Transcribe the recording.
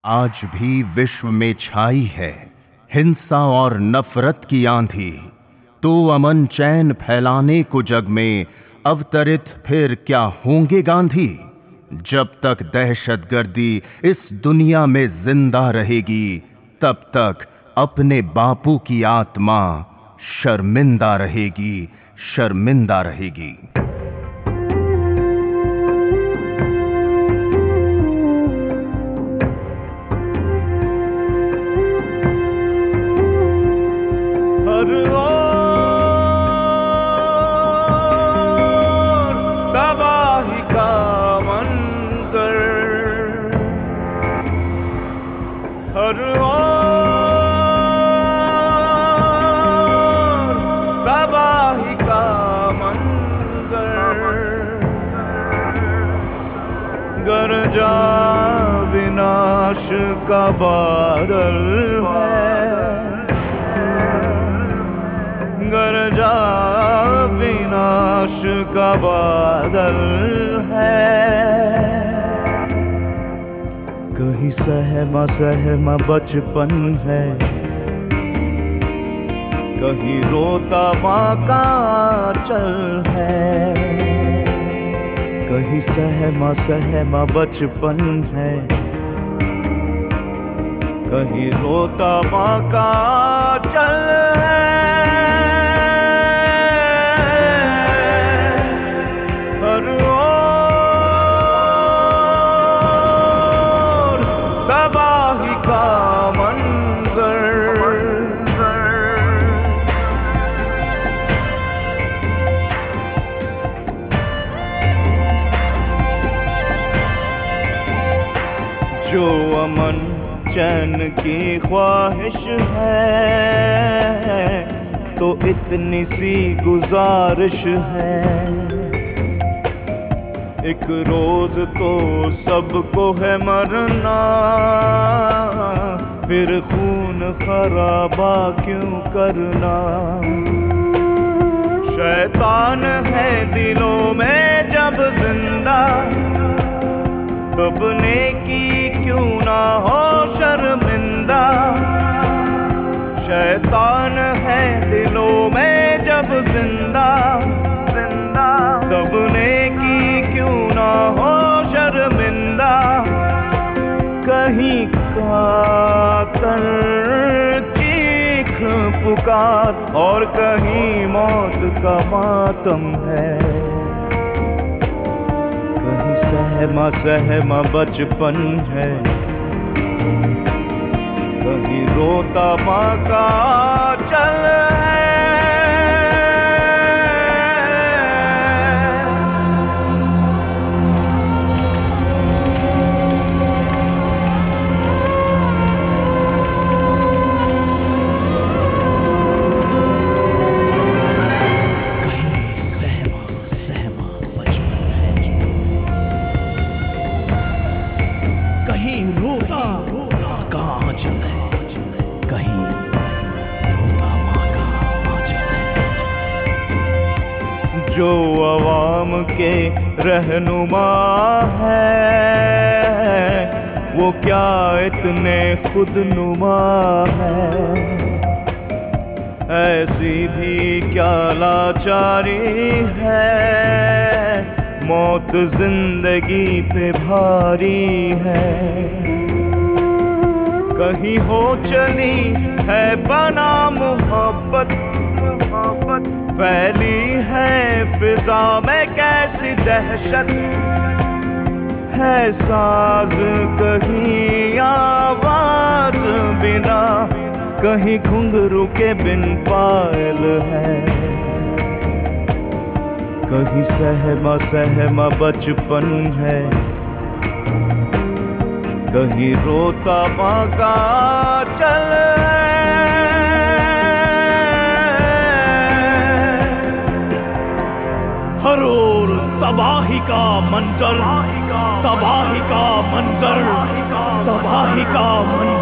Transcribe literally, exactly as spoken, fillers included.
आज भी विश्व में छाई है हिंसा और नफरत की आंधी, तो अमन चैन फैलाने को जग में अवतरित फिर क्या होंगे गांधी। जब तक दहशतगर्दी इस दुनिया में जिंदा रहेगी, तब तक अपने बापू की आत्मा शर्मिंदा रहेगी, शर्मिंदा रहेगी। तबाही का मंजर, हर ओर तबाही का मंजर। गरजा विनाश का बादल है, गरजा विनाश का बादल है। कहीं सहमा सहमा बचपन है, कहीं रोता माँ का आंचल है। कहीं सहमा सहमा बचपन है, कहीं रोता माँ का आंचल है। तबाही का मंजर, जो अमन चैन की ख्वाहिश है, तो इतनी सी गुजारिश है। एक रोज तो सबको है मरना, फिर खून खराबा क्यों करना। शैतान है दिलों में जब जिंदा, तब नेकी क्यों ना हो शर्मिंदा। शैतान है दिलों में जब जिंदा, जिंदा तब नेकी क्यों ना हो शर्मिंदा। कहीं कातर चीख पुकार और कहीं मौत का मातम है। कहीं सहमा सहमा बचपन है, कहीं रोता माँ का आंचल है। कहीं रोता माँ का आंचल है, कहीं रोता माँ का आंचल है। जो अवाम के रहनुमा है, वो क्या इतने खुदनुमा है। ऐसी भी क्या लाचारी है, मौत जिंदगी पे भारी है। कहीं हो चली है बना मोहब्बत, मोहब्बत फैली है फिजा में कैसी दहशत। है साज कहीं आवाज बिना, कहीं घुंघरू के बिन पायल है। कहीं सहमा सहमा बचपन है, कहीं रोता माँ का आंचल है। हर ओर तबाही का मंजर, तबाही का मंजर, तबाही का मंजर।